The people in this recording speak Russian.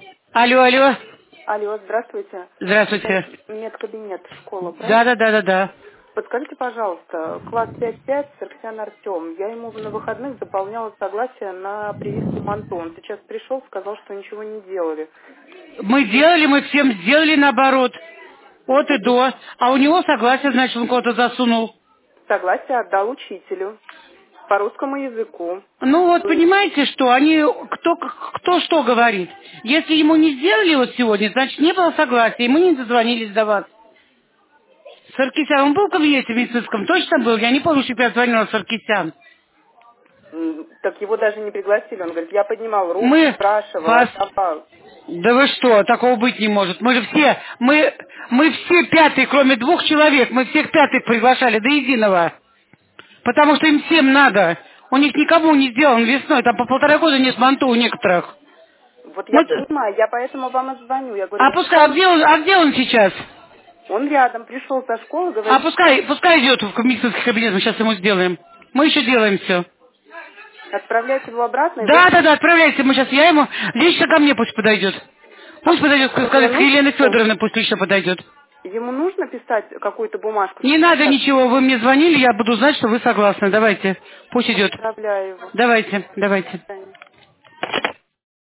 Алло, алло. Алло, здравствуйте. Здравствуйте. Медкабинет, школа, Да, правильно? да, да, да, да. Подскажите, пожалуйста, класс 5-5, Саркисян Артем. Я ему на выходных заполняла согласие на прививку манто. Он сейчас пришел, сказал, что ничего не делали. Мы делали, мы всем сделали наоборот. От и Вот. до. А у него согласие, значит, он кого-то засунул. Согласие отдал учителю по русскому языку. Ну вот, Вы- понимаете, что они, кто что говорит. Если ему не сделали вот сегодня, значит, не было согласия, и мы не дозвонились до вас. Саркисян, он был в кабинете медицинском? Точно был? Я не помню, что я звонила Саркисян. Так его даже не пригласили. Он говорит, я поднимал руку, Мы спрашивал, вас... отдавал. Да вы что, такого быть не может. Мы же все, мы все пятые, кроме 2 человек, мы всех пятых приглашали до единого. Потому что им всем надо. У них никому не сделан весной, там по 1,5 года не с манто у некоторых. Вот я Мы... понимаю, я поэтому вам и звоню. Я говорю, А может, пускай, а где он сейчас? он рядом пришел со школы, А говорит, пускай идет в медицинский кабинет, мы сейчас ему сделаем. Мы еще делаем все. отправляйте его обратно, и вы... Да, да, да, отправляйте, мы сейчас, я ему, лично ко мне пусть подойдет. Пусть подойдет, Ему сказать, нужно, Елена Федоровна пусть лично подойдет. ему нужно писать какую-то бумажку? Не надо ничего, вы мне звонили, я буду знать, что вы согласны. Давайте, пусть идет. Отправляю его. Давайте, давайте. До свидания.